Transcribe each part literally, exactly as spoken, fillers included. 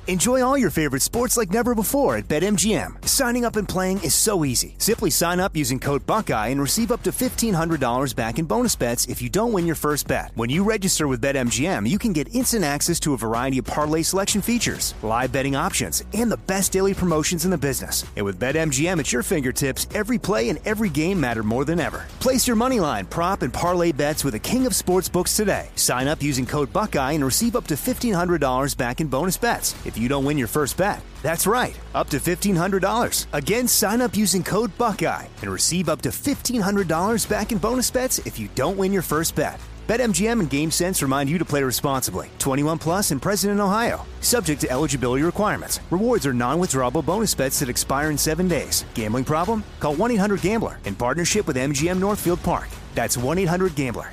Enjoy all your favorite sports like never before at BetMGM. Signing up and playing is so easy. Simply sign up using code Buckeye and receive up to fifteen hundred dollars back in bonus bets if you don't win your first bet. When you register with BetMGM, you can get instant access to a variety of parlay selection features, live betting options, and the best daily promotions in the business. And with BetMGM at your fingertips, every play and every game matter more than ever. Place your moneyline, prop, and parlay bets with the king of sportsbooks today. Sign up using code Buckeye and receive up to fifteen hundred dollars back in bonus bets if you don't win your first bet. That's right, up to fifteen hundred dollars. Again, sign up using code Buckeye and receive up to fifteen hundred dollars back in bonus bets if you don't win your first bet. BetMGM and GameSense remind you to play responsibly. twenty-one plus and present in Ohio. Subject to eligibility requirements. Rewards are non-withdrawable bonus bets that expire in seven days. Gambling problem? Call one eight hundred gambler in partnership with M G M Northfield Park. That's one eight hundred gambler.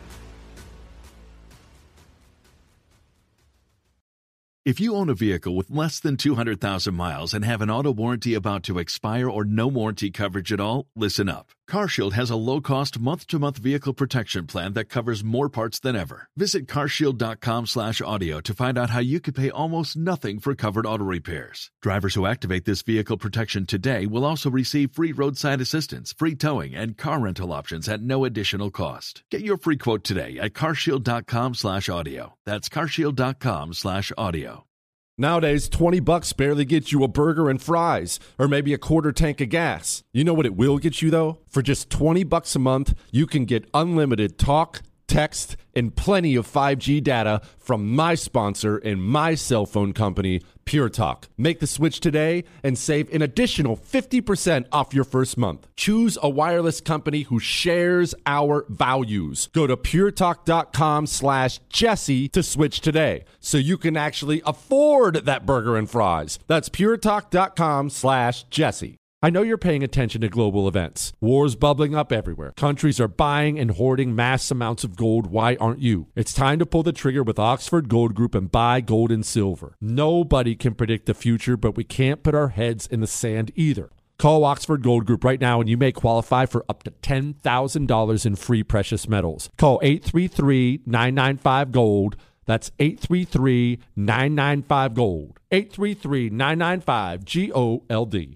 If you own a vehicle with less than two hundred thousand miles and have an auto warranty about to expire or no warranty coverage at all, listen up. CarShield has a low-cost month-to-month vehicle protection plan that covers more parts than ever. Visit carshield.com slash audio to find out how you could pay almost nothing for covered auto repairs. Drivers who activate this vehicle protection today will also receive free roadside assistance, free towing, and car rental options at no additional cost. Get your free quote today at carshield.com slash audio. That's carshield.com slash audio. Nowadays, twenty bucks barely gets you a burger and fries, or maybe a quarter tank of gas. You know what it will get you, though? For just twenty bucks a month, you can get unlimited talk, text, and plenty of five G data from my sponsor and my cell phone company, Pure Talk. Make the switch today and save an additional fifty percent off your first month. Choose a wireless company who shares our values. Go to puretalk.com slash Jesse to switch today so you can actually afford that burger and fries. That's puretalk.com slash Jesse. I know you're paying attention to global events. Wars bubbling up everywhere. Countries are buying and hoarding mass amounts of gold. Why aren't you? It's time to pull the trigger with Oxford Gold Group and buy gold and silver. Nobody can predict the future, but we can't put our heads in the sand either. Call Oxford Gold Group right now and you may qualify for up to ten thousand dollars in free precious metals. Call eight three three, nine nine five, gold. That's eight three three, nine nine five, gold. eight three three, nine nine five, G O L D.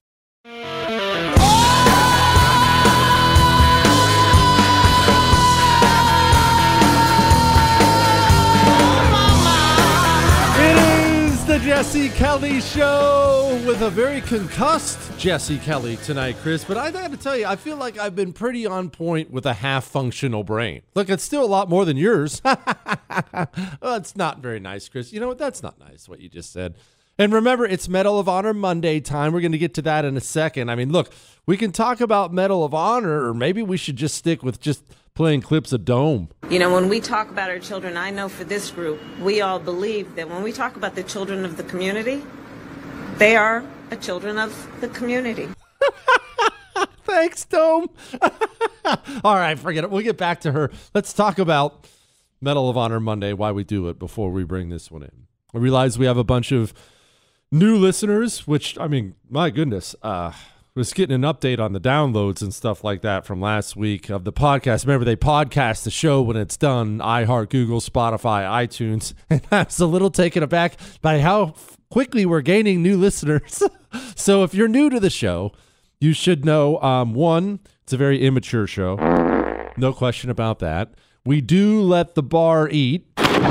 The Jesse Kelly Show with a very concussed Jesse Kelly tonight, Chris. But I got to tell you, I feel like I've been pretty on point with a half-functional brain. Look, it's still a lot more than yours. Well, it's not very nice, Chris. You know what? That's not nice, what you just said. And remember, it's Medal of Honor Monday time. We're going to get to that in a second. I mean, look, we can talk about Medal of Honor, or maybe we should just stick with just playing clips of Dome. You know, when we talk about our children, I know for this group, we all believe that when we talk about the children of the community, they are a children of the community. Thanks, Dome. All right, forget it. We'll get back to her. Let's talk about Medal of Honor Monday, why we do it, before we bring this one in. I realize we have a bunch of new listeners, which, I mean, my goodness, uh, was getting an update on the downloads and stuff like that from last week of the podcast. Remember, they podcast the show when it's done, iHeart, Google, Spotify, iTunes, and I was a little taken aback by how quickly we're gaining new listeners. So if you're new to the show, you should know, um, one, it's a very immature show. No question about that. We do let the bar eat.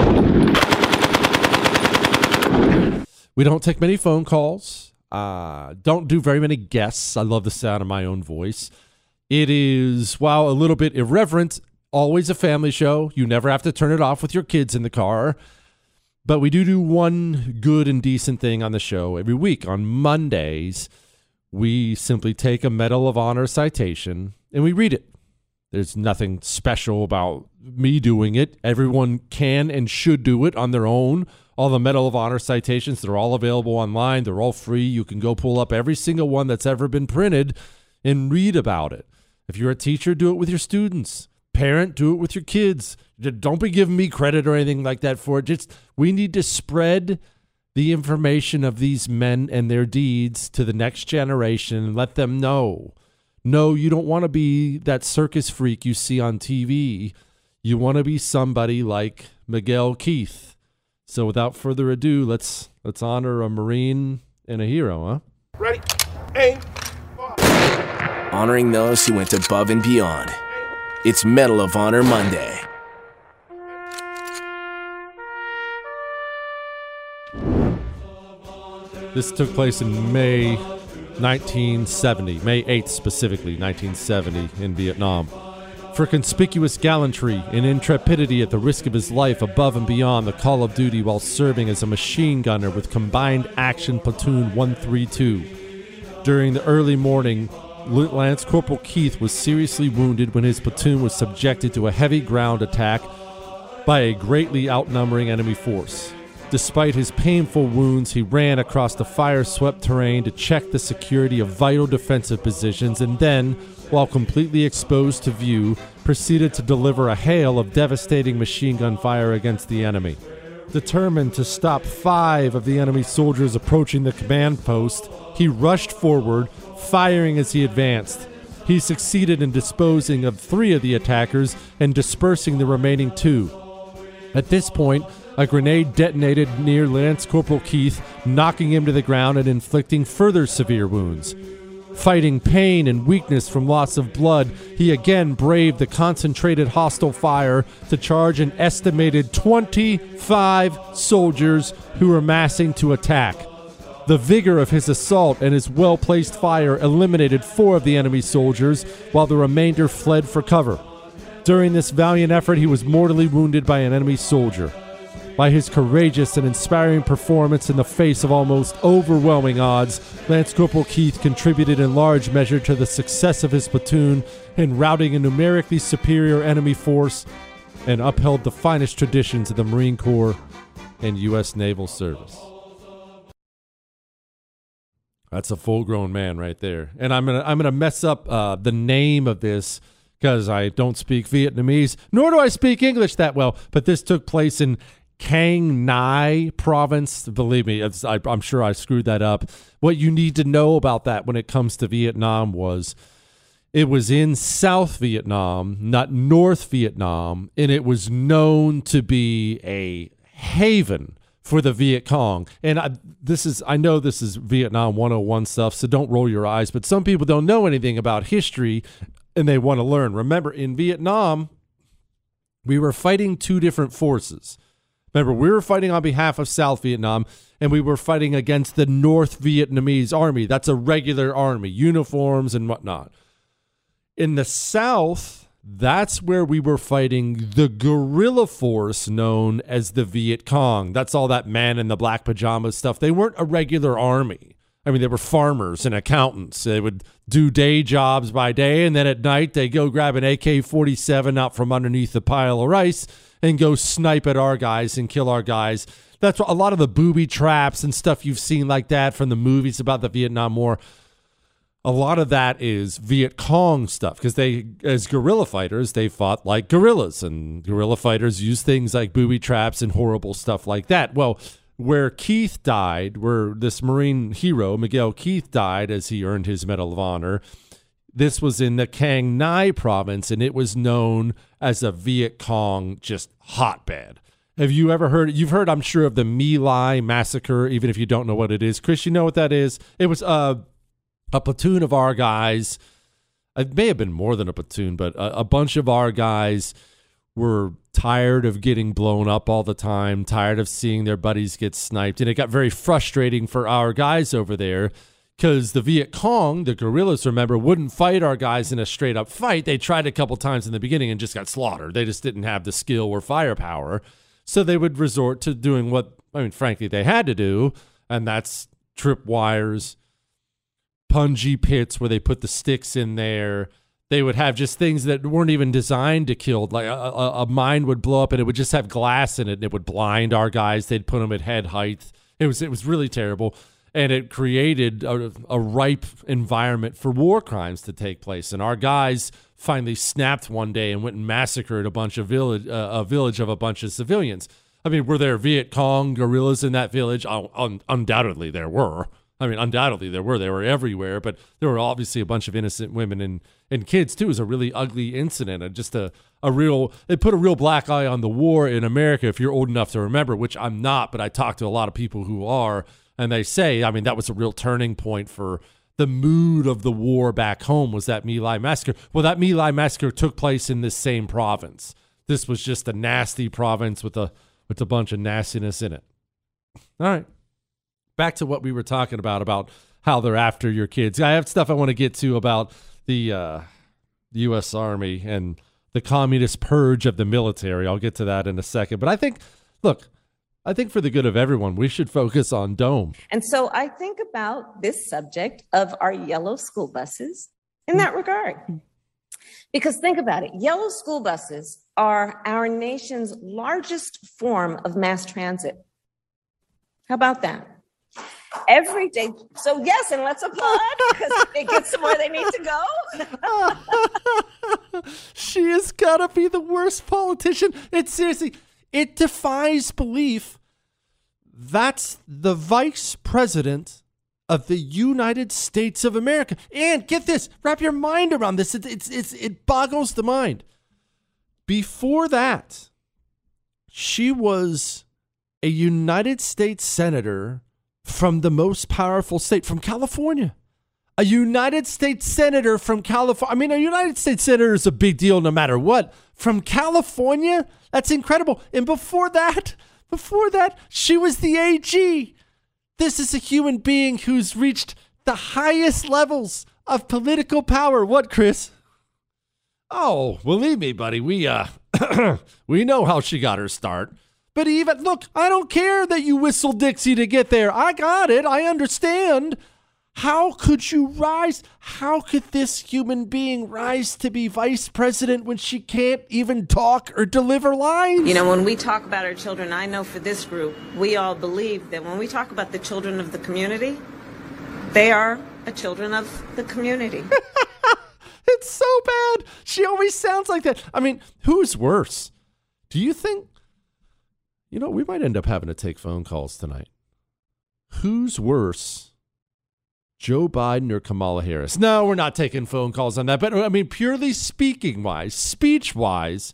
We don't take many phone calls. Uh, don't do very many guests. I love the sound of my own voice. It is, while a little bit irreverent, always a family show. You never have to turn it off with your kids in the car. But we do do one good and decent thing on the show every week. On Mondays, we simply take a Medal of Honor citation and we read it. There's nothing special about me doing it. Everyone can and should do it on their own. All the Medal of Honor citations, they're all available online. They're all free. You can go pull up every single one that's ever been printed and read about it. If you're a teacher, do it with your students. Parent, do it with your kids. Don't be giving me credit or anything like that for it. Just, we need to spread the information of these men and their deeds to the next generation and let them know. No, you don't want to be that circus freak you see on T V. You want to be somebody like Miguel Keith, So without further ado, let's let's honor a Marine and a hero, huh? Ready, aim, fire. Honoring those who went above and beyond. It's Medal of Honor Monday. This took place in May nineteen seventy, May eighth specifically, nineteen seventy, in Vietnam. For conspicuous gallantry and intrepidity at the risk of his life above and beyond the call of duty while serving as a machine gunner with Combined Action Platoon one thirty-two. During the early morning, Lance Corporal Keith was seriously wounded when his platoon was subjected to a heavy ground attack by a greatly outnumbering enemy force. Despite his painful wounds, he ran across the fire-swept terrain to check the security of vital defensive positions and then, while completely exposed to view, proceeded to deliver a hail of devastating machine gun fire against the enemy. Determined to stop five of the enemy soldiers approaching the command post, he rushed forward, firing as he advanced. He succeeded in disposing of three of the attackers and dispersing the remaining two. At this point, a grenade detonated near Lance Corporal Keith, knocking him to the ground and inflicting further severe wounds. Fighting pain and weakness from loss of blood, he again braved the concentrated hostile fire to charge an estimated twenty-five soldiers who were massing to attack. The vigor of his assault and his well-placed fire eliminated four of the enemy soldiers, while the remainder fled for cover. During this valiant effort, he was mortally wounded by an enemy soldier. By his courageous and inspiring performance in the face of almost overwhelming odds, Lance Corporal Keith contributed in large measure to the success of his platoon in routing a numerically superior enemy force and upheld the finest traditions of the Marine Corps and U S Naval Service. That's a full-grown man right there. And I'm gonna I'm gonna mess up uh, the name of this because I don't speak Vietnamese, nor do I speak English that well. But this took place in Quang Ngai province. Believe me, it's, I, I'm sure I screwed that up. What you need to know about that when it comes to Vietnam was it was in South Vietnam, not North Vietnam, and it was known to be a haven for the Viet Cong. And I, this is, I know this is Vietnam one oh one stuff, so don't roll your eyes, but some people don't know anything about history and they want to learn. Remember, in Vietnam, we were fighting two different forces. Remember, we were fighting on behalf of South Vietnam, and we were fighting against the North Vietnamese army. That's a regular army, uniforms and whatnot. In the South, that's where we were fighting the guerrilla force known as the Viet Cong. That's all that man in the black pajamas stuff. They weren't a regular army. I mean, they were farmers and accountants. They would do day jobs by day, and then at night they go grab an A K forty-seven out from underneath the pile of rice and go snipe at our guys and kill our guys. That's a lot of the booby traps and stuff you've seen like that from the movies about the Vietnam War. A lot of that is Viet Cong stuff because they, as guerrilla fighters, they fought like guerrillas, and guerrilla fighters use things like booby traps and horrible stuff like that. Well, where Keith died, where this Marine hero, Miguel Keith, died as he earned his Medal of Honor, this was in the Quang Ngai province, and it was known as a Viet Cong just hotbed. Have you ever heard, you've heard, I'm sure, of the My Lai massacre, even if you don't know what it is. Chris, you know what that is? It was a, a platoon of our guys. It may have been more than a platoon, but a, a bunch of our guys were tired of getting blown up all the time, tired of seeing their buddies get sniped, and it got very frustrating for our guys over there because the Viet Cong, the guerrillas, remember, wouldn't fight our guys in a straight-up fight. They tried a couple times in the beginning and just got slaughtered. They just didn't have the skill or firepower. So they would resort to doing what, I mean, frankly, they had to do, and that's trip wires, punji pits where they put the sticks in there. They would have just things that weren't even designed to kill. Like a, a, a mine would blow up and it would just have glass in it, and it would blind our guys. They'd put them at head height. It was it was really terrible. And it created a, a ripe environment for war crimes to take place. And our guys finally snapped one day and went and massacred a bunch of village, uh, a village of a bunch of civilians. I mean, were there Viet Cong guerrillas in that village? Oh, un- undoubtedly there were. I mean, undoubtedly there were. They were everywhere, but there were obviously a bunch of innocent women and, and kids, too. It was a really ugly incident. And just a, a real, it put a real black eye on the war in America, if you're old enough to remember, which I'm not, but I talk to a lot of people who are, and they say, I mean, that was a real turning point for the mood of the war back home, was that My Lai massacre. Well, that My Lai massacre took place in this same province. This was just a nasty province with a with a bunch of nastiness in it. All right. Back to what we were talking about, about how they're after your kids. I have stuff I want to get to about the uh, U S Army and the communist purge of the military. I'll get to that in a second. But I think, look, I think for the good of everyone, we should focus on Dome. And so I think about this subject of our yellow school buses in that regard. Because think about it. Yellow school buses are our nation's largest form of mass transit. How about that? Every day. So yes, and let's applaud because it gets them where they need to go. She has got to be the worst politician. It's seriously, it defies belief. That's the vice president of the United States of America. And get this, wrap your mind around this. It, it's, it's, it boggles the mind. Before that, she was a United States senator from the most powerful state, from California. A United States senator from California. I mean, a United States senator is a big deal no matter what. From California? That's incredible. And before that, before that, she was the A G. This is a human being who's reached the highest levels of political power. What, Chris? Oh, believe me, buddy, we uh we know how she got her start. But even, look, I don't care that you whistled Dixie to get there. I got it. I understand. How could you rise? How could this human being rise to be vice president when she can't even talk or deliver lines? You know, when we talk about our children, I know for this group, we all believe that when we talk about the children of the community, they are the children of the community. It's so bad. She always sounds like that. I mean, who's worse? Do you think? You know, we might end up having to take phone calls tonight. Who's worse, Joe Biden or Kamala Harris? No, we're not taking phone calls on that. But I mean, purely speaking wise, speech wise,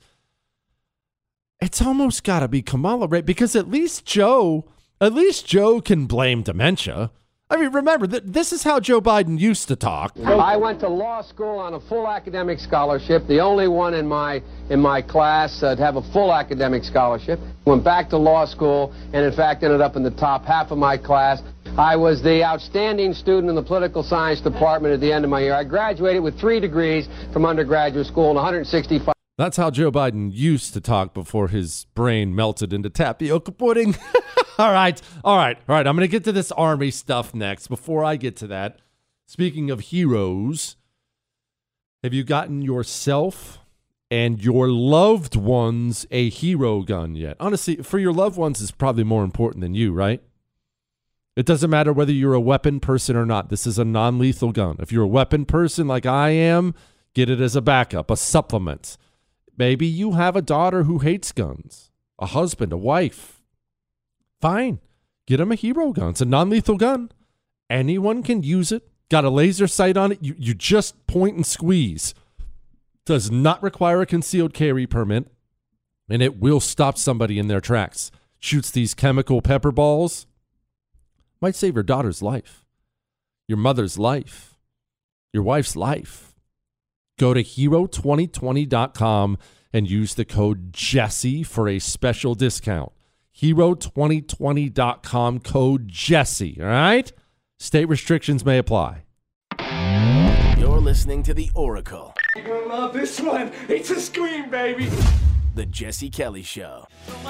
it's almost got to be Kamala, right? Because at least Joe, at least Joe can blame dementia. I mean, remember, th- this is how Joe Biden used to talk. I went to law school on a full academic scholarship, the only one in my in my class uh, to have a full academic scholarship. Went back to law school and, in fact, ended up in the top half of my class. I was the outstanding student in the political science department at the end of my year. I graduated with three degrees from undergraduate school and one hundred sixty-five. That's how Joe Biden used to talk before his brain melted into tapioca pudding. All right, all right, all right. I'm going to get to this Army stuff next. Before I get to that, speaking of heroes, have you gotten yourself and your loved ones a hero gun yet? Honestly, for your loved ones is probably more important than you, right? It doesn't matter whether you're a weapon person or not. This is a non-lethal gun. If you're a weapon person like I am, get it as a backup, a supplement. Maybe you have a daughter who hates guns, a husband, a wife. Fine. Get them a hero gun. It's a non-lethal gun. Anyone can use it. Got a laser sight on it. You, you just point and squeeze. Does not require a concealed carry permit. And it will stop somebody in their tracks. Shoots these chemical pepper balls. Might save your daughter's life. Your mother's life. Your wife's life. Go to hero twenty twenty dot com and use the code Jesse for a special discount. hero twenty twenty dot com, code Jesse, all right? State restrictions may apply. You're listening to The Oracle. You're gonna love this one. It's a scream, baby. The Jesse Kelly Show.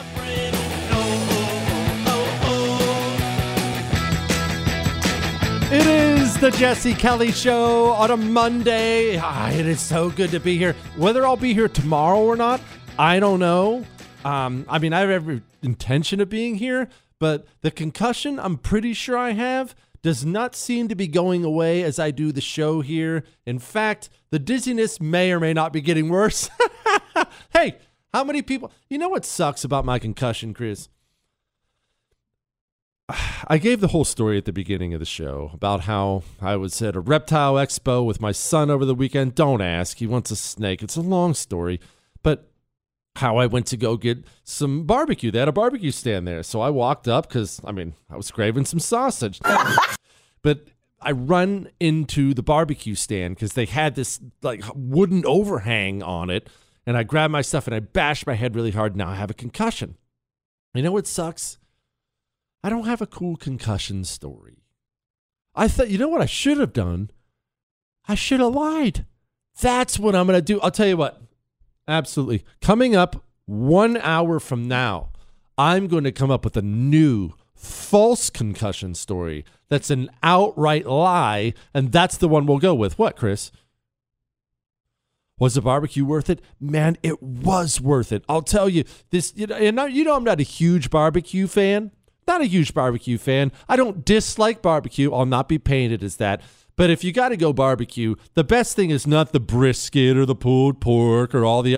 It is the Jesse Kelly Show on a Monday. Ah, it is so good to be here. Whether I'll be here tomorrow or not, I don't know. Um, I mean, I have every intention of being here, but the concussion I'm pretty sure I have does not seem to be going away as I do the show here. In fact, the dizziness may or may not be getting worse. Hey, how many people... You know what sucks about my concussion, Chris? I gave the whole story at the beginning of the show about how I was at a reptile expo with my son over the weekend. Don't ask. He wants a snake. It's a long story. But how I went to go get some barbecue. They had a barbecue stand there. So I walked up because, I mean, I was craving some sausage. But I run into the barbecue stand because they had this like wooden overhang on it. And I grabbed my stuff and I bashed my head really hard. Now I have a concussion. You know what sucks? I don't have a cool concussion story. I thought, you know what I should have done? I should have lied. That's what I'm going to do. I'll tell you what. Absolutely. Coming up one hour from now, I'm going to come up with a new false concussion story that's an outright lie, and that's the one we'll go with. What, Chris? Was the barbecue worth it? Man, it was worth it. I'll tell you this. You know, you know, you know I'm not a huge barbecue fan. Not a huge barbecue fan. I don't dislike barbecue. I'll not be painted as that. But if you got to go barbecue, the best thing is not the brisket or the pulled pork or all the...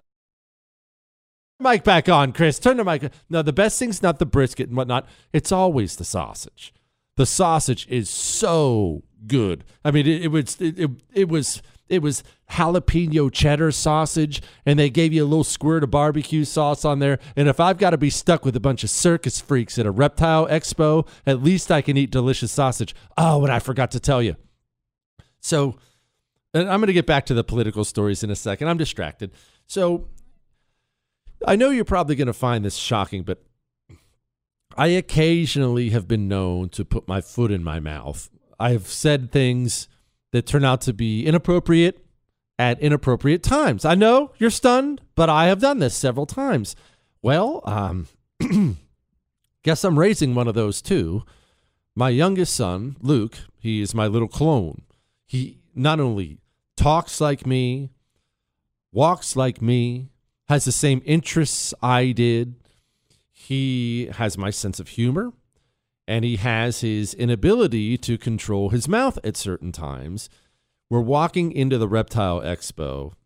Mic back on, Chris. Turn the mic. No, the best thing's not the brisket and whatnot. It's always the sausage. The sausage is so good. I mean, it, it was it, it, it was it was jalapeno cheddar sausage, and they gave you a little squirt of barbecue sauce on there. And if I've got to be stuck with a bunch of circus freaks at a reptile expo, at least I can eat delicious sausage. Oh, and I forgot to tell you. So, and I'm going to get back to the political stories in a second. I'm distracted. So, I know you're probably going to find this shocking, but I occasionally have been known to put my foot in my mouth. I have said things that turn out to be inappropriate at inappropriate times. I know you're stunned, but I have done this several times. Well, um, guess I'm raising one of those too. My youngest son, Luke, he is my little clone. He not only talks like me, walks like me, has the same interests I did. He has my sense of humor, and he has his inability to control his mouth at certain times. We're walking into the Reptile Expo,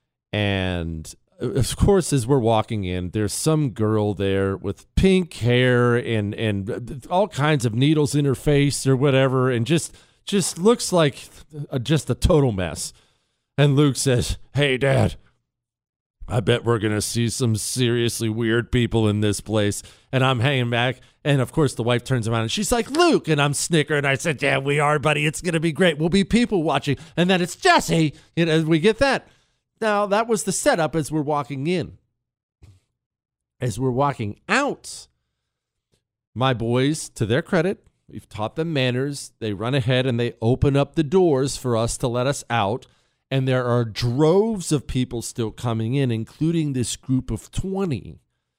and of course, as we're walking in, there's some girl there with pink hair and, and all kinds of needles in her face or whatever, and just just looks like a, just a total mess. And Luke says, "Hey, Dad, I bet we're going to see some seriously weird people in this place." And I'm hanging back. And, of course, the wife turns around and she's like, "Luke." And I'm snickering. I said, "Yeah, we are, buddy. It's going to be great. We'll be people watching." And then it's Jesse. You know, we get that. Now, that was the setup as we're walking in. As we're walking out, my boys, to their credit, we've taught them manners. They run ahead and they open up the doors for us to let us out. And there are droves of people still coming in, including this group of twenty.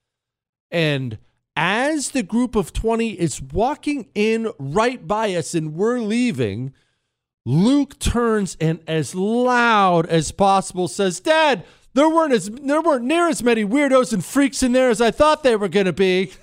And as the group of twenty is walking in right by us and we're leaving, Luke turns and as loud as possible says, "Dad, there weren't as there weren't near as many weirdos and freaks in there as I thought they were going to be."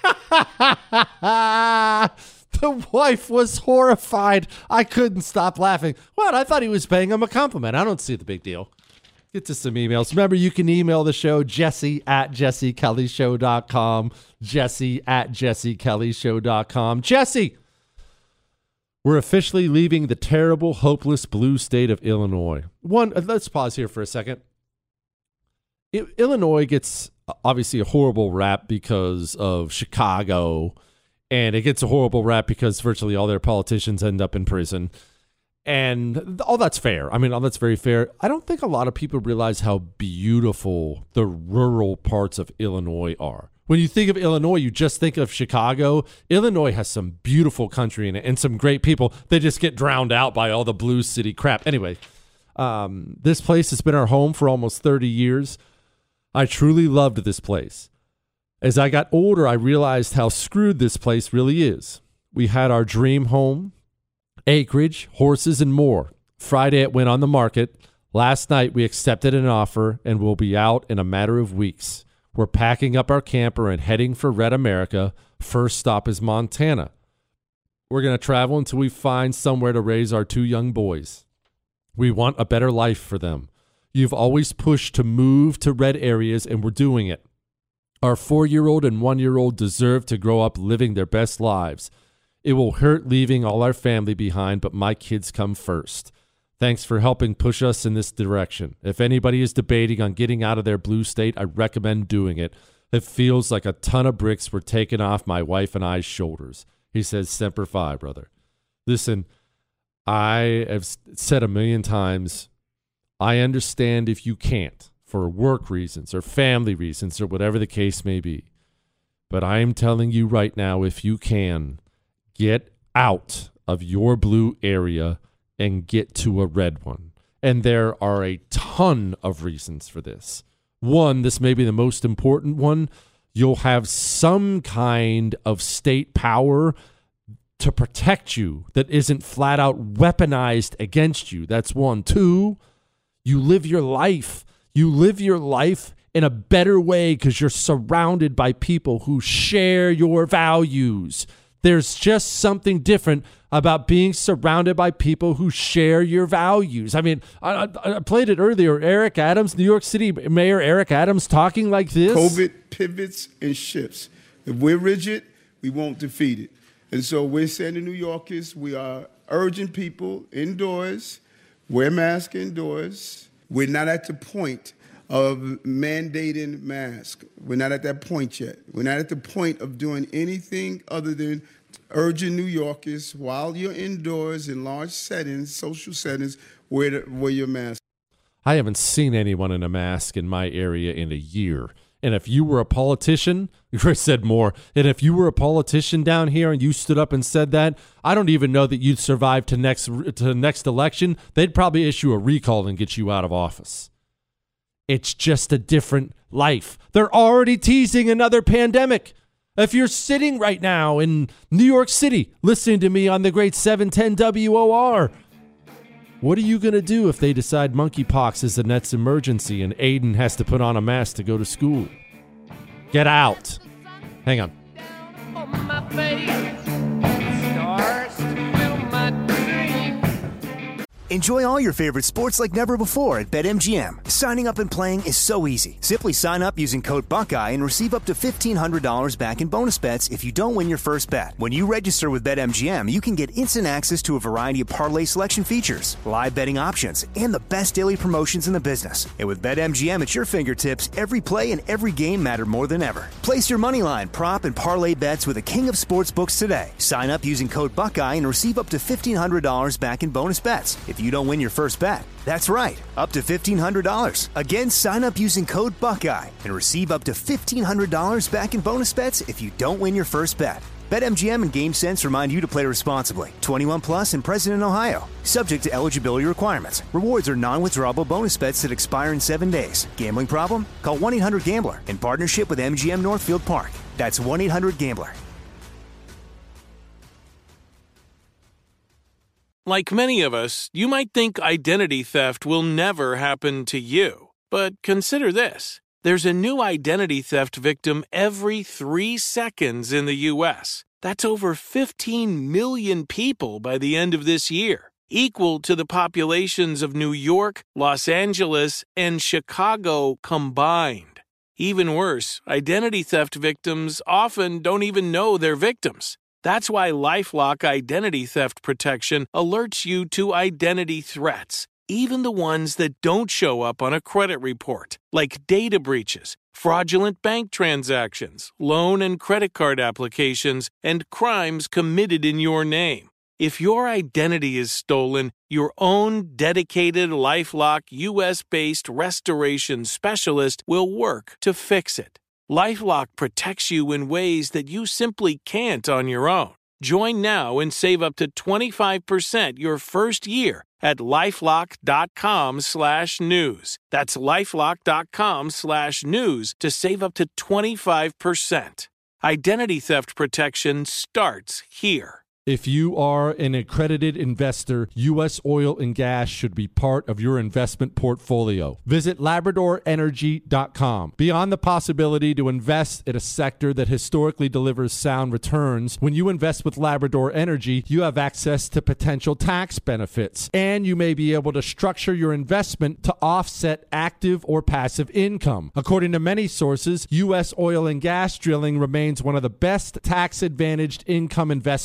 The wife was horrified. I couldn't stop laughing. What? I thought he was paying him a compliment. I don't see the big deal. Get to some emails. Remember, you can email the show, Jesse at jesse kelly show dot com. Jesse at jesse kelly show dot com. Jesse, we're officially leaving the terrible, hopeless blue state of Illinois. One, let's pause here for a second. I- Illinois gets obviously a horrible rap because of Chicago. And it gets a horrible rap because virtually all their politicians end up in prison. And all that's fair. I mean, all that's very fair. I don't think a lot of people realize how beautiful the rural parts of Illinois are. When you think of Illinois, you just think of Chicago. Illinois has some beautiful country in it and some great people. They just get drowned out by all the blue city crap. Anyway, um, this place has been our home for almost thirty years. I truly loved this place. As I got older, I realized how screwed this place really is. We had our dream home, acreage, horses, and more. Friday, it went on the market. Last night, we accepted an offer and will be out in a matter of weeks. We're packing up our camper and heading for Red America. First stop is Montana. We're going to travel until we find somewhere to raise our two young boys. We want a better life for them. You've always pushed to move to red areas, and we're doing it. Our four-year-old and one-year-old deserve to grow up living their best lives. It will hurt leaving all our family behind, but my kids come first. Thanks for helping push us in this direction. If anybody is debating on getting out of their blue state, I recommend doing it. It feels like a ton of bricks were taken off my wife and I's shoulders. He says, Semper Fi, brother. Listen, I have said a million times, I understand if you can't for work reasons or family reasons or whatever the case may be. But I am telling you right now, if you can, get out of your blue area and get to a red one. And there are a ton of reasons for this. One, this may be the most important one. You'll have some kind of state power to protect you that isn't flat out weaponized against you. That's one. Two, you live your life. You live your life in a better way because you're surrounded by people who share your values. There's just something different about being surrounded by people who share your values. I mean, I, I played it earlier. Eric Adams, New York City Mayor Eric Adams, talking like this. COVID pivots and shifts. If we're rigid, we won't defeat it. And so we're saying to New Yorkers, we are urging people indoors, wear masks indoors. We're not at the point of mandating masks. We're not at that point yet. We're not at the point of doing anything other than urging New Yorkers, while you're indoors in large settings, social settings, wear, the, wear your mask. I haven't seen anyone in a mask in my area in a year. And if you were a politician, Chris said more, and if you were a politician down here and you stood up and said that, I don't even know that you'd survive to next to next election. They'd probably issue a recall and get you out of office. It's just a different life. They're already teasing another pandemic. If you're sitting right now in New York City listening to me on the great seven ten W O R, what are you going to do if they decide monkeypox is the next emergency and Aiden has to put on a mask to go to school? Get out. Hang on. Enjoy all your favorite sports like never before at BetMGM. Signing up and playing is so easy. Simply sign up using code Buckeye and receive up to fifteen hundred dollars back in bonus bets if you don't win your first bet. When you register with BetMGM, you can get instant access to a variety of parlay selection features, live betting options, and the best daily promotions in the business. And with BetMGM at your fingertips, every play and every game matter more than ever. Place your moneyline, prop, and parlay bets with the king of sportsbooks today. Sign up using code Buckeye and receive up to fifteen hundred dollars back in bonus bets if you don't win your first bet. That's right, up to fifteen hundred dollars. Again, sign up using code Buckeye and receive up to fifteen hundred dollars back in bonus bets if you don't win your first bet. BetMGM and GameSense remind you to play responsibly. twenty-one plus and present in Ohio. Subject to eligibility requirements. Rewards are non-withdrawable bonus bets that expire in seven days. Gambling problem? Call one eight hundred gambler in partnership with M G M Northfield Park. That's one eight hundred gambler. Like many of us, you might think identity theft will never happen to you. But consider this. There's a new identity theft victim every three seconds in the U S. That's over fifteen million people by the end of this year, equal to the populations of New York, Los Angeles, and Chicago combined. Even worse, identity theft victims often don't even know they're victims. That's why LifeLock Identity Theft Protection alerts you to identity threats, even the ones that don't show up on a credit report, like data breaches, fraudulent bank transactions, loan and credit card applications, and crimes committed in your name. If your identity is stolen, your own dedicated LifeLock U S-based restoration specialist will work to fix it. LifeLock protects you in ways that you simply can't on your own. Join now and save up to twenty-five percent your first year at LifeLock.com slash news. That's LifeLock.com slash news to save up to twenty-five percent. Identity theft protection starts here. If you are an accredited investor, U S oil and gas should be part of your investment portfolio. Visit Labrador Energy dot com. Beyond the possibility to invest in a sector that historically delivers sound returns, when you invest with Labrador Energy, you have access to potential tax benefits, and you may be able to structure your investment to offset active or passive income. According to many sources, U S oil and gas drilling remains one of the best tax-advantaged income investments available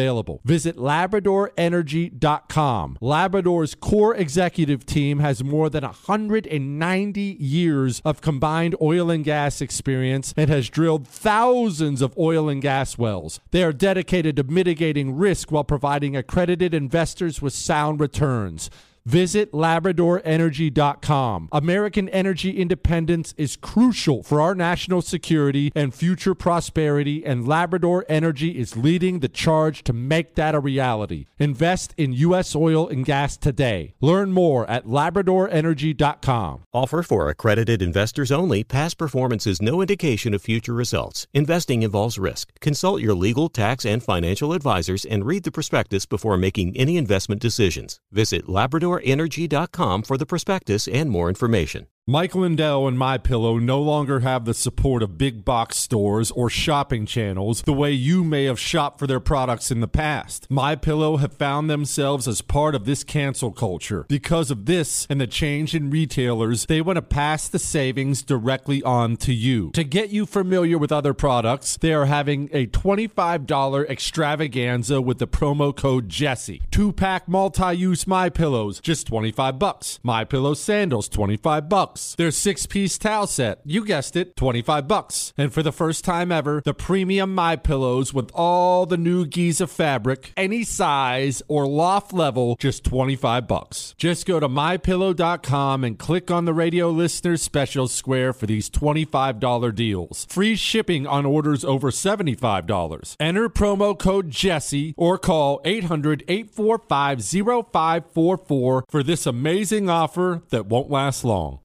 available. Visit Labrador Energy dot com. Labrador's core executive team has more than one hundred ninety years of combined oil and gas experience and has drilled thousands of oil and gas wells. They are dedicated to mitigating risk while providing accredited investors with sound returns. Visit Labrador Energy dot com. American energy independence is crucial for our national security and future prosperity, and Labrador Energy is leading the charge to make that a reality. Invest in U S oil and gas today. Learn more at Labrador Energy dot com. Offer for accredited investors only. Past performance is no indication of future results. Investing involves risk. Consult your legal, tax, and financial advisors and read the prospectus before making any investment decisions. Visit Labrador Energy dot com for the prospectus and more information. Mike Lindell and MyPillow no longer have the support of big box stores or shopping channels the way you may have shopped for their products in the past. MyPillow have found themselves as part of this cancel culture. Because of this and the change in retailers, they want to pass the savings directly on to you. To get you familiar with other products, they are having a twenty-five dollars extravaganza with the promo code Jesse. Two-pack multi-use MyPillows, just twenty-five bucks. MyPillow sandals, twenty-five bucks. Their six-piece towel set, you guessed it, twenty-five bucks. And for the first time ever, the premium MyPillows with all the new Giza fabric, any size or loft level, just twenty-five bucks. Just go to my pillow dot com and click on the radio listeners special square for these twenty-five dollars deals. Free shipping on orders over seventy-five dollars. Enter promo code Jesse or call eight hundred, eight four five, zero five four four for this amazing offer that won't last long.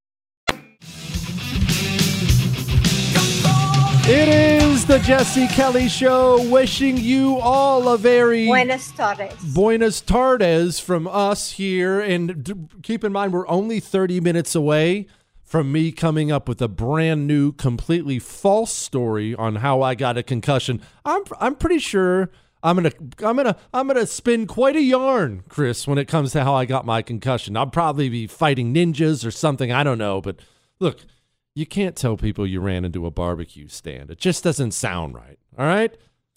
It is the Jesse Kelly Show, wishing you all a very Buenas tardes. Buenas tardes from us here. And d- keep in mind, we're only thirty minutes away from me coming up with a brand new, completely false story on how I got a concussion. I'm I'm pretty sure I'm gonna I'm gonna I'm gonna spin quite a yarn, Chris, when it comes to how I got my concussion. I'll probably be fighting ninjas or something. I don't know, but look. You can't tell people you ran into a barbecue stand. It just doesn't sound right, all right?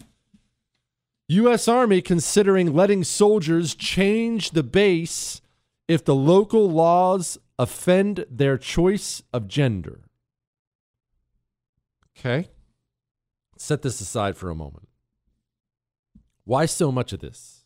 U S Army considering letting soldiers change the base if the local laws offend their choice of gender. Okay? Set this aside for a moment. Why so much of this?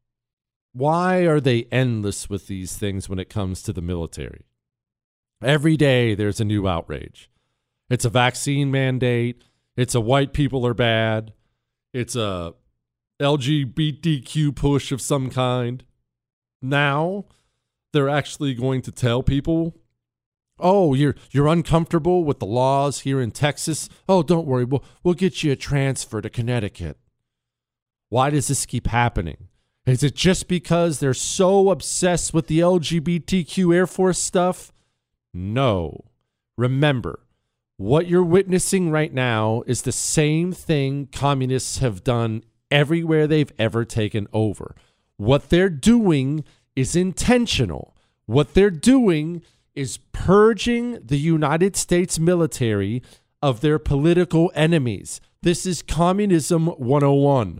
Why are they endless with these things when it comes to the military? Every day there's a new outrage. It's a vaccine mandate. It's a white people are bad. It's a L G B T Q push of some kind. Now they're actually going to tell people, oh, you're you're uncomfortable with the laws here in Texas. Oh, don't worry. We'll, we'll get you a transfer to Connecticut. Why does this keep happening? Is it just because they're so obsessed with the L G B T Q Air Force stuff? No. Remember, what you're witnessing right now is the same thing communists have done everywhere they've ever taken over. What they're doing is intentional. What they're doing is purging the United States military of their political enemies. This is Communism one oh one.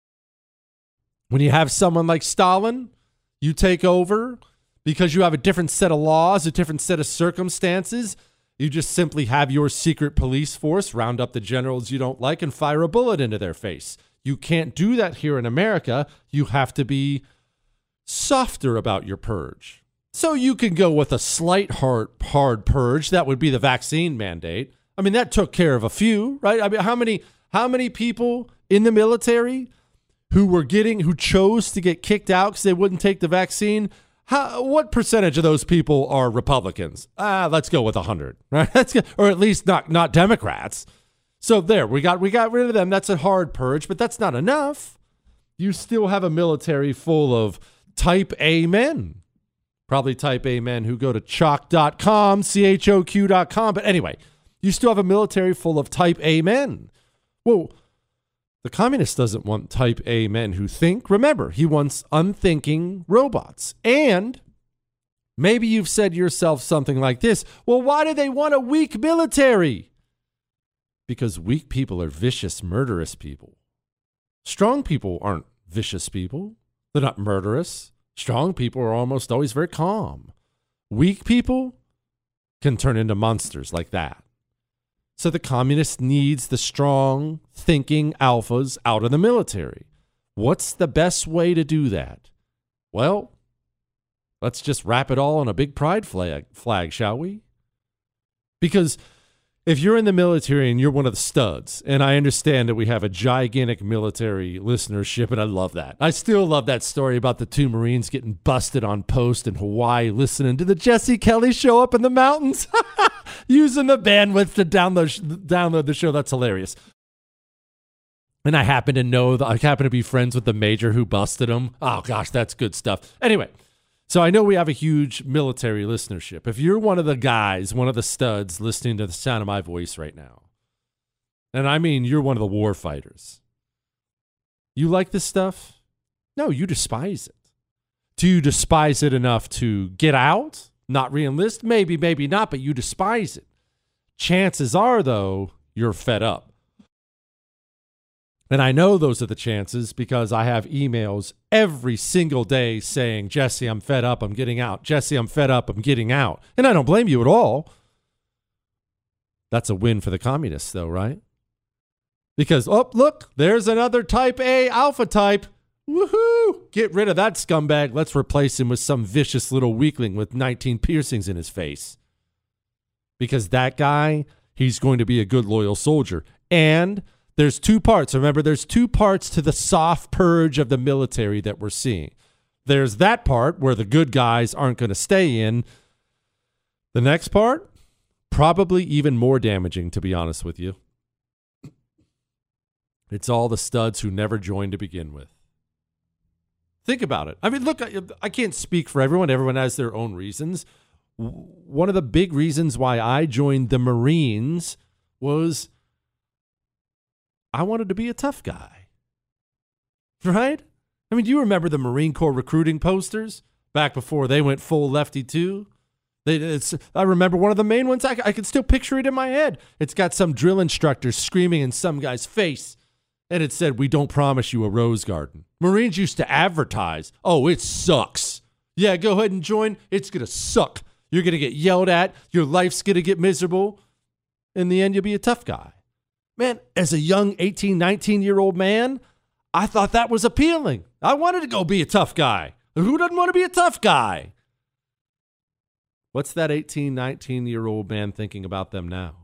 When you have someone like Stalin, you take over. Because you have a different set of laws, a different set of circumstances, you just simply have your secret police force round up the generals you don't like and fire a bullet into their face. You can't do that here in America. You have to be softer about your purge. So you can go with a slight hard, hard purge. That would be the vaccine mandate. I mean, that took care of a few, right? I mean, how many, how many people in the military who were getting, who chose to get kicked out because they wouldn't take the vaccine? How, what percentage of those people are Republicans? Ah, let's go with one hundred, right? Let's go, or at least not not Democrats. So there, we got we got rid of them. That's a hard purge, but that's not enough. You still have a military full of type A men. Probably type A men who go to chalk dot com, C H O Q dot com. But anyway, you still have a military full of type A men. Well, the communist doesn't want type A men who think. Remember, he wants unthinking robots. And maybe you've said to yourself something like this. Well, why do they want a weak military? Because weak people are vicious, murderous people. Strong people aren't vicious people. They're not murderous. Strong people are almost always very calm. Weak people can turn into monsters like that. So the communist needs the strong, thinking alphas out of the military. What's the best way to do that? Well, let's just wrap it all on a big pride flag, flag, shall we? Because if you're in the military and you're one of the studs, and I understand that we have a gigantic military listenership, and I love that. I still love that story about the two Marines getting busted on post in Hawaii listening to the Jesse Kelly show up in the mountains, using the bandwidth to download, download the show. That's hilarious. And I happen to know, that I happen to be friends with the major who busted him. Oh, gosh, that's good stuff. Anyway, so I know we have a huge military listenership. If you're one of the guys, one of the studs listening to the sound of my voice right now, and I mean you're one of the war fighters, you like this stuff? No, you despise it. Do you despise it enough to get out, not re-enlist? Maybe, maybe not, but you despise it. Chances are, though, you're fed up. And I know those are the chances because I have emails every single day saying, Jesse, I'm fed up, I'm getting out. Jesse, I'm fed up, I'm getting out. And I don't blame you at all. That's a win for the communists, though, right? Because, oh, look, there's another type A alpha type. Woohoo! Get rid of that scumbag. Let's replace him with some vicious little weakling with nineteen piercings in his face. Because that guy, he's going to be a good, loyal soldier. And there's two parts. Remember, there's two parts to the soft purge of the military that we're seeing. There's that part where the good guys aren't going to stay in. The next part, probably even more damaging, to be honest with you. It's all the studs who never joined to begin with. Think about it. I mean, look, I, I can't speak for everyone. Everyone has their own reasons. One of the big reasons why I joined the Marines was I wanted to be a tough guy, right? I mean, do you remember the Marine Corps recruiting posters back before they went full lefty too? They, it's, I remember one of the main ones. I, I can still picture it in my head. It's got some drill instructor screaming in some guy's face, and it said, "We don't promise you a rose garden." Marines used to advertise, "Oh, it sucks. Yeah, go ahead and join. It's going to suck. You're going to get yelled at. Your life's going to get miserable. In the end, you'll be a tough guy." Man, as a young eighteen, nineteen-year-old man, I thought that was appealing. I wanted to go be a tough guy. Who doesn't want to be a tough guy? What's that eighteen, nineteen-year-old man thinking about them now?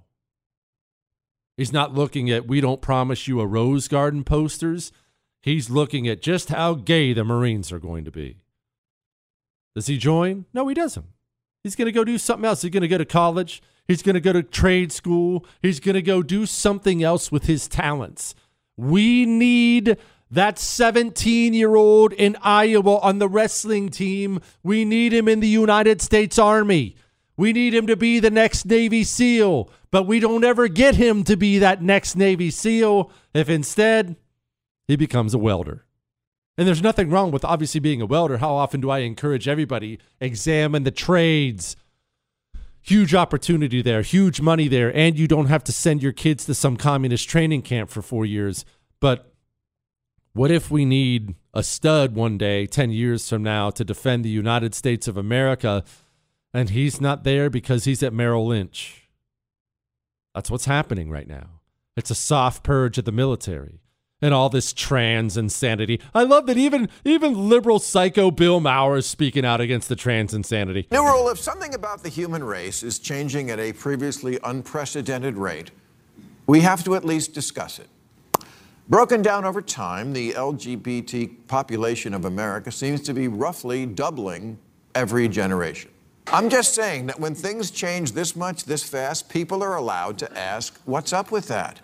He's not looking at "we don't promise you a rose garden" posters. He's looking at just how gay the Marines are going to be. Does he join? No, he doesn't. He's going to go do something else. He's going to go to college. He's going to go to trade school. He's going to go do something else with his talents. We need that seventeen-year-old in Iowa on the wrestling team. We need him in the United States Army. We need him to be the next Navy SEAL. But we don't ever get him to be that next Navy SEAL if instead he becomes a welder. And there's nothing wrong with obviously being a welder. How often do I encourage everybody, examine the trades? Huge opportunity there, huge money there, and you don't have to send your kids to some communist training camp for four years. But what if we need a stud one day, ten years from now, to defend the United States of America, and he's not there because he's at Merrill Lynch? That's what's happening right now. It's a soft purge of the military. And all this trans insanity. I love that even even liberal psycho Bill Maher is speaking out against the trans insanity. New rule: if something about the human race is changing at a previously unprecedented rate, we have to at least discuss it. Broken down over time, the L G B T population of America seems to be roughly doubling every generation. I'm just saying that when things change this much, this fast, people are allowed to ask, what's up with that?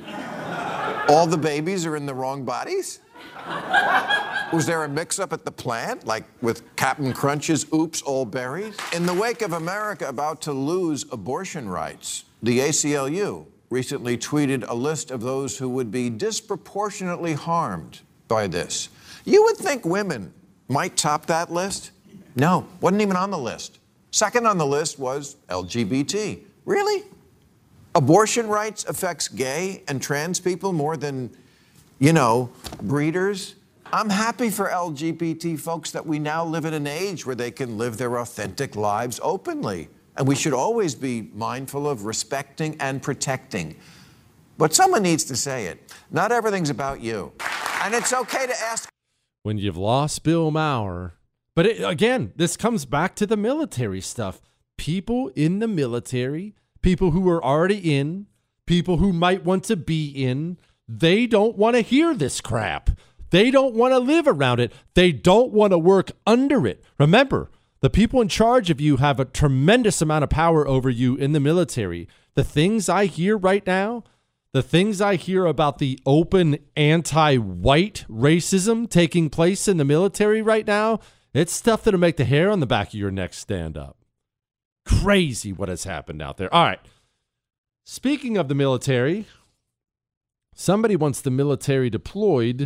All the babies are in the wrong bodies? Was there a mix-up at the plant, like with Captain Crunch's Oops, All Berries? In the wake of America about to lose abortion rights, the A C L U recently tweeted a list of those who would be disproportionately harmed by this. You would think women might top that list? No, wasn't even on the list. Second on the list was L G B T. Really? Abortion rights affects gay and trans people more than, you know, breeders I'm happy for L G B T folks that we now live in an age where they can live their authentic lives openly. And we should always be mindful of respecting and protecting. But someone needs to say it. Not everything's about you. And it's okay to ask. When you've lost Bill Maher. But it, again, this comes back to the military stuff. People in the military, people who are already in, people who might want to be in, they don't want to hear this crap. They don't want to live around it. They don't want to work under it. Remember, the people in charge of you have a tremendous amount of power over you in the military. The things I hear right now, the things I hear about the open anti-white racism taking place in the military right now, it's stuff that'll make the hair on the back of your neck stand up. Crazy what has happened out there. All right. Speaking of the military, somebody wants the military deployed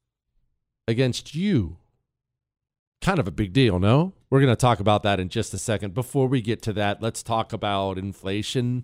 against you. Kind of a big deal, no? We're going to talk about that in just a second. Before we get to that, let's talk about inflation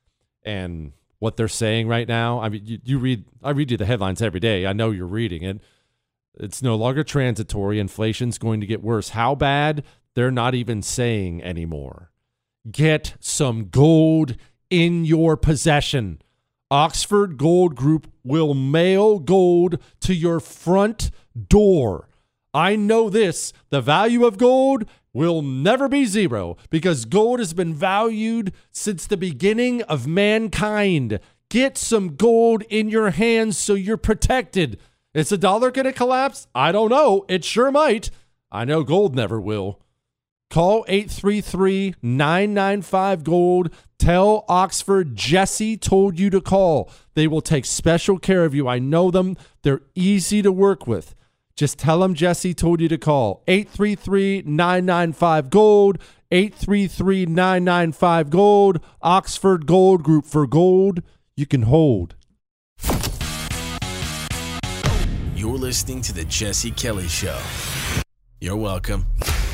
and what they're saying right now. I mean, you, you read, I read you the headlines every day. I know you're reading it. It's no longer transitory. Inflation's going to get worse. How bad? They're not even saying anymore. Get some gold in your possession. Oxford Gold Group will mail gold to your front door. I know this. The value of gold will never be zero because gold has been valued since the beginning of mankind. Get some gold in your hands so you're protected. Is the dollar going to collapse? I don't know. It sure might. I know gold never will. Call eight three three, nine nine five, gold. Tell Oxford Jesse told you to call. They will take special care of you. I know them. They're easy to work with. Just tell them Jesse told you to call. eight three three, nine nine five, gold. eight three three, nine nine five, gold. Oxford Gold Group for gold you can hold. You're listening to The Jesse Kelly Show. You're welcome.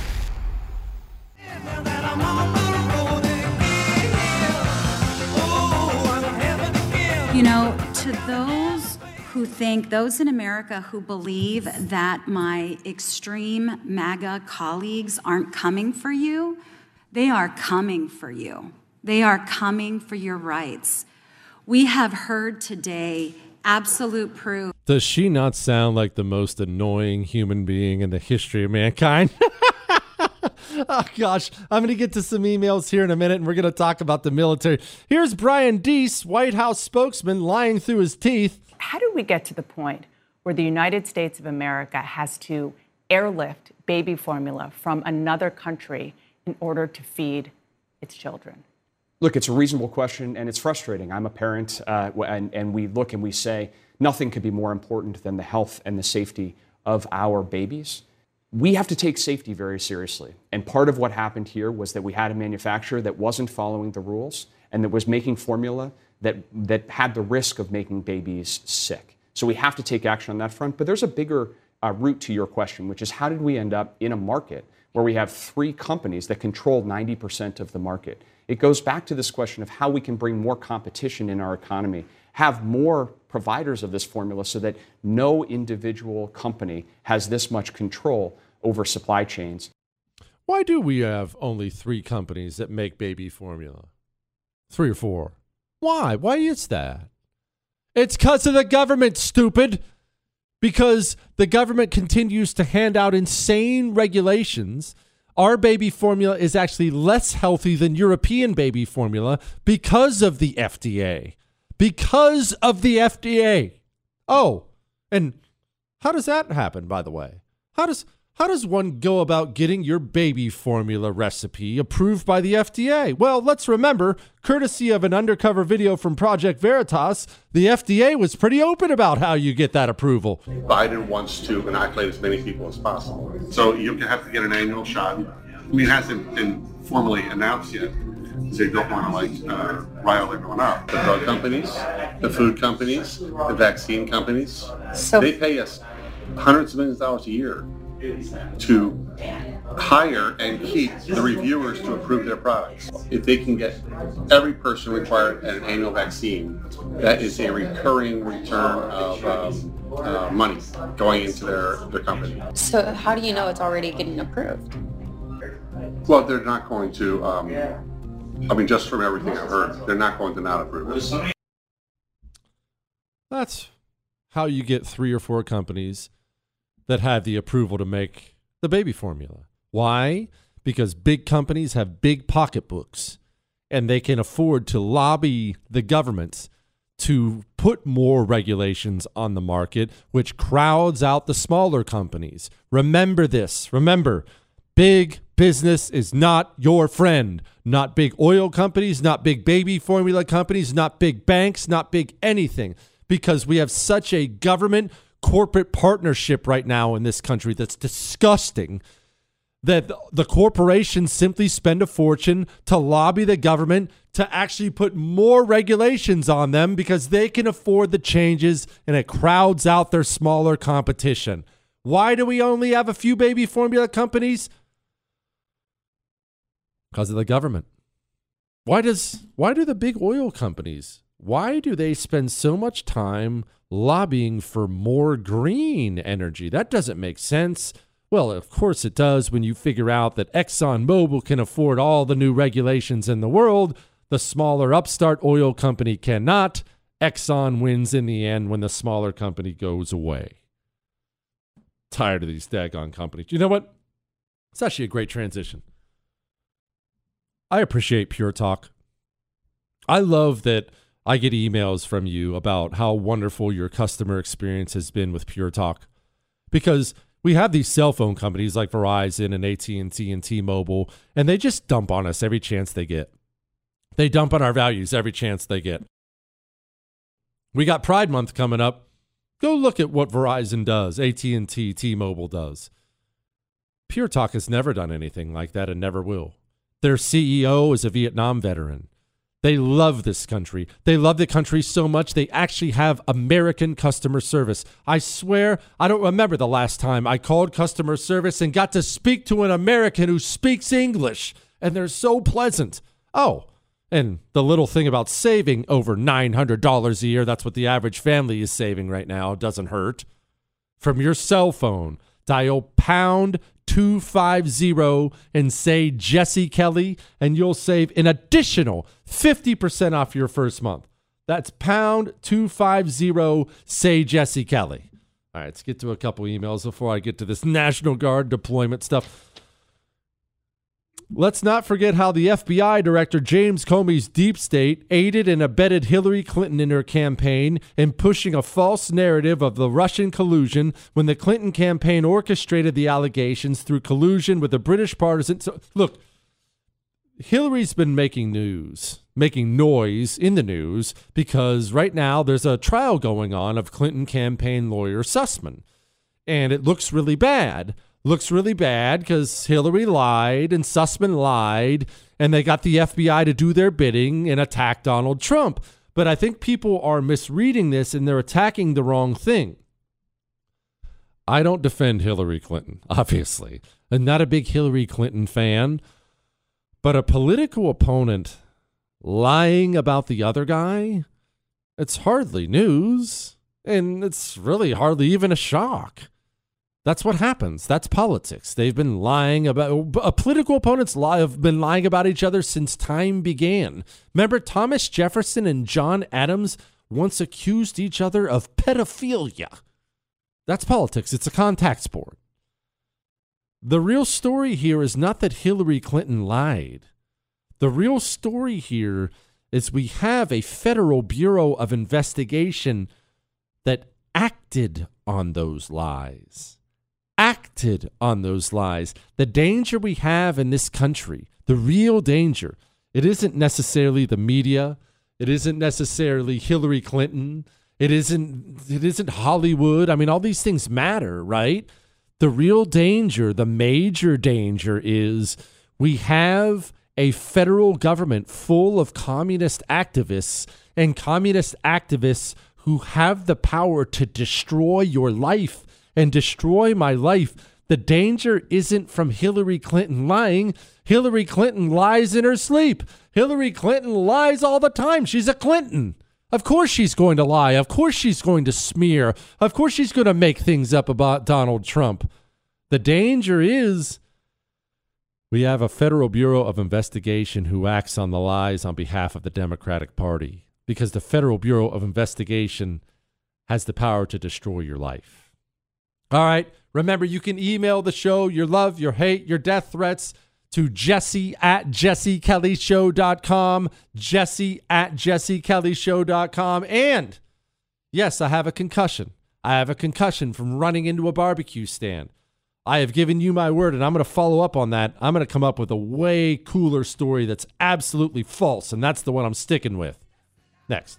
You know, to those who think, those in America who believe that my extreme MAGA colleagues aren't coming for you, they are coming for you. They are coming for your rights. We have heard today absolute proof. Does she not sound like the most annoying human being in the history of mankind? Oh, gosh. I'm going to get to some emails here in a minute, and we're going to talk about the military. Here's Brian Deese, White House spokesman, lying through his teeth. How did we get to the point where the United States of America has to airlift baby formula from another country in order to feed its children? Look, it's a reasonable question, and it's frustrating. I'm a parent, uh, and, and we look and we say nothing could be more important than the health and the safety of our babies. We have to take safety very seriously. And part of what happened here was that we had a manufacturer that wasn't following the rules and that was making formula that, that had the risk of making babies sick. So we have to take action on that front. But there's a bigger uh, root to your question, which is how did we end up in a market where we have three companies that control ninety percent of the market? It goes back to this question of how we can bring more competition in our economy, have more providers of this formula so that no individual company has this much control over supply chains. Why do we have only three companies that make baby formula? Three or four. Why? Why is that? It's because of the government, stupid. Because the government continues to hand out insane regulations. Our baby formula is actually less healthy than European baby formula because of the F D A. Because of the F D A. Oh, and how does that happen, by the way? How does how does one go about getting your baby formula recipe approved by the F D A? Well, let's remember, courtesy of an undercover video from Project Veritas, the F D A was pretty open about how you get that approval. Biden wants to inoculate as many people as possible. So you have to get an annual shot. I mean, it hasn't been formally announced yet. They don't want to like uh, rile everyone up. The drug companies, the food companies, the vaccine companies, so they pay us hundreds of millions of dollars a year to hire and keep the reviewers to approve their products. If they can get every person required at an annual vaccine, that is a recurring return of um, uh, money going into their, their company. So how do you know it's already getting approved? Well, they're not going to, um, I mean, just from everything I've heard, they're not going to not approve it. That's how you get three or four companies that have the approval to make the baby formula. Why? Because big companies have big pocketbooks, and they can afford to lobby the governments to put more regulations on the market, which crowds out the smaller companies. Remember this. Remember, big business is not your friend. Not big oil companies, not big baby formula companies, not big banks, not big anything. Because we have such a government corporate partnership right now in this country that's disgusting, that the corporations simply spend a fortune to lobby the government to actually put more regulations on them because they can afford the changes, and it crowds out their smaller competition. Why do we only have a few baby formula companies? Because of the government. Why does why do the big oil companies, why do they spend so much time lobbying for more green energy? That doesn't make sense. Well, of course it does when you figure out that ExxonMobil can afford all the new regulations in the world. The smaller upstart oil company cannot. Exxon wins in the end when the smaller company goes away. Tired of these daggone companies. You know what? It's actually a great transition. I appreciate Pure Talk. I love that I get emails from you about how wonderful your customer experience has been with Pure Talk, because we have these cell phone companies like Verizon and A T and T and T-Mobile, and they just dump on us every chance they get. They dump on our values every chance they get. We got Pride Month coming up. Go look at what Verizon does, A T and T, T-Mobile does. Pure Talk has never done anything like that and never will. Their C E O is a Vietnam veteran. They love this country. They love the country so much they actually have American customer service. I swear, I don't remember the last time I called customer service and got to speak to an American who speaks English, and they're so pleasant. Oh, and the little thing about saving over nine hundred dollars a year, that's what the average family is saving right now, doesn't hurt. From your cell phone, dial pound two five zero and say Jesse Kelly, and you'll save an additional fifty percent off your first month. That's pound two five zero, say Jesse Kelly. All right, let's get to a couple emails before I get to this National Guard deployment stuff. Let's not forget how the F B I director James Comey's deep state aided and abetted Hillary Clinton in her campaign in pushing a false narrative of the Russian collusion when the Clinton campaign orchestrated the allegations through collusion with the British partisan. So, look, Hillary's been making news, making noise in the news because right now there's a trial going on of Clinton campaign lawyer Sussman, and it looks really bad. Looks really bad because Hillary lied and Sussman lied, and they got the F B I to do their bidding and attack Donald Trump. But I think people are misreading this and they're attacking the wrong thing. I don't defend Hillary Clinton, obviously. I'm not a big Hillary Clinton fan, but a political opponent lying about the other guy, it's hardly news, and it's really hardly even a shock. That's what happens. That's politics. They've been lying about, uh, political opponents lie, have been lying about each other since time began. Remember, Thomas Jefferson and John Adams once accused each other of pedophilia. That's politics. It's a contact sport. The real story here is not that Hillary Clinton lied. The real story here is we have a Federal Bureau of Investigation that acted on those lies. Acted on those lies. The danger we have in this country, the real danger, it isn't necessarily the media. It isn't necessarily Hillary Clinton. It isn't, it isn't Hollywood. I mean, all these things matter, right? The real danger, the major danger is we have a federal government full of communist activists and communist activists who have the power to destroy your life and destroy my life. The danger isn't from Hillary Clinton lying. Hillary Clinton lies in her sleep. Hillary Clinton lies all the time. She's a Clinton. Of course she's going to lie. Of course she's going to smear. Of course she's going to make things up about Donald Trump. The danger is we have a Federal Bureau of Investigation who acts on the lies on behalf of the Democratic Party, because the Federal Bureau of Investigation has the power to destroy your life. All right. Remember, you can email the show your love, your hate, your death threats to Jesse at jesse kelly show dot com, Jesse at jesse kelly show dot com. And yes, I have a concussion. I have a concussion from running into a barbecue stand. I have given you my word, and I'm going to follow up on that. I'm going to come up with a way cooler story that's absolutely false, and that's the one I'm sticking with. Next.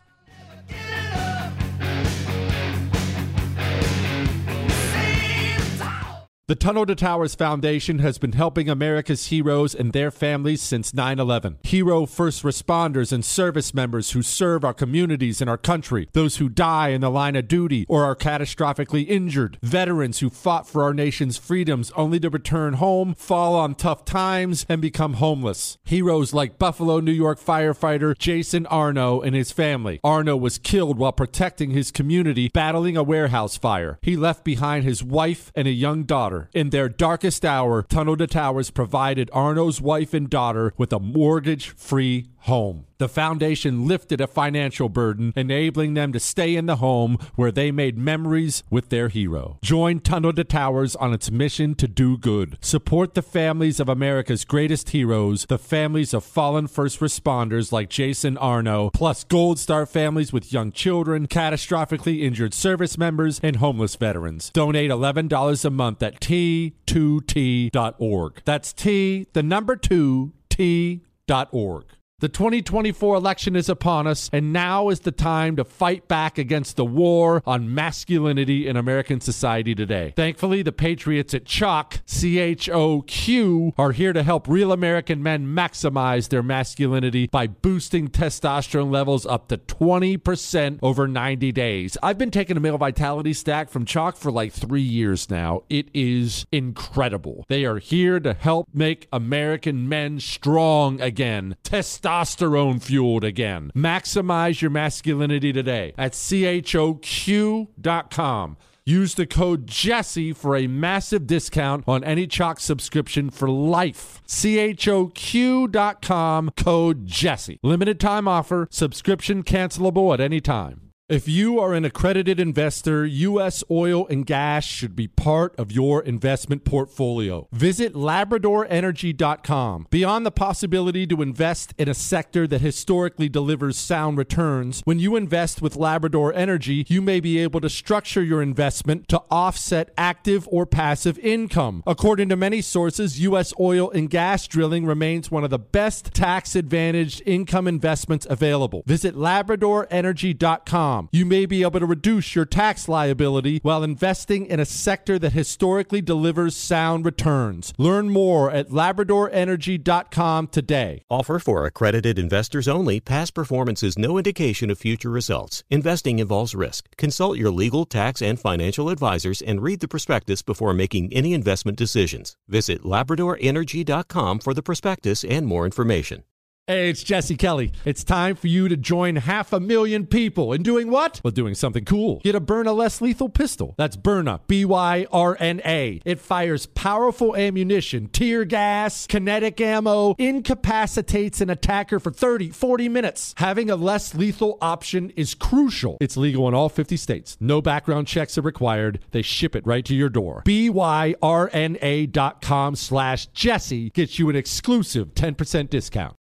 The Tunnel to Towers Foundation has been helping America's heroes and their families since nine eleven. Hero first responders and service members who serve our communities and our country. Those who die in the line of duty or are catastrophically injured. Veterans who fought for our nation's freedoms only to return home, fall on tough times, and become homeless. Heroes like Buffalo, New York firefighter Jason Arno and his family. Arno was killed while protecting his community, battling a warehouse fire. He left behind his wife and a young daughter. In their darkest hour, Tunnel to Towers provided Arno's wife and daughter with a mortgage-free home. The foundation lifted a financial burden, enabling them to stay in the home where they made memories with their hero. Join Tunnel to Towers on its mission to do good. Support the families of America's greatest heroes, the families of fallen first responders like Jason Arno, plus Gold Star families with young children, catastrophically injured service members, and homeless veterans. Donate eleven dollars a month at T two T dot org. That's T, the number two, T dot org. The twenty twenty-four election is upon us, and now is the time to fight back against the war on masculinity in American society today. Thankfully, the patriots at CHOQ, C H O Q, are here to help real American men maximize their masculinity by boosting testosterone levels up to twenty percent over ninety days. I've been taking a male vitality stack from CHOQ for like three years now. It is incredible. They are here to help make American men strong again. Testosterone Testosterone fueled again. Maximize your masculinity today at C H O Q dot com. Use the code Jesse for a massive discount on any CHOQ subscription for life. C H O Q dot com, code Jesse. Limited time offer. Subscription cancelable at any time. If you are an accredited investor, U S oil and gas should be part of your investment portfolio. Visit Labrador Energy dot com. Beyond the possibility to invest in a sector that historically delivers sound returns, when you invest with Labrador Energy, you may be able to structure your investment to offset active or passive income. According to many sources, U S oil and gas drilling remains one of the best tax-advantaged income investments available. Visit Labrador Energy dot com. You may be able to reduce your tax liability while investing in a sector that historically delivers sound returns. Learn more at Labrador Energy dot com today. Offer for accredited investors only. Past performance is no indication of future results. Investing involves risk. Consult your legal, tax, and financial advisors and read the prospectus before making any investment decisions. Visit Labrador Energy dot com for the prospectus and more information. Hey, it's Jesse Kelly. It's time for you to join half a million people in doing what? Well, doing something cool. Get a Byrna less lethal pistol. That's Byrna, B Y R N A. It fires powerful ammunition, tear gas, kinetic ammo, incapacitates an attacker for thirty, forty minutes. Having a less lethal option is crucial. It's legal in all fifty states. No background checks are required. They ship it right to your door. B Y R N A dot com slash Jesse gets you an exclusive ten percent discount.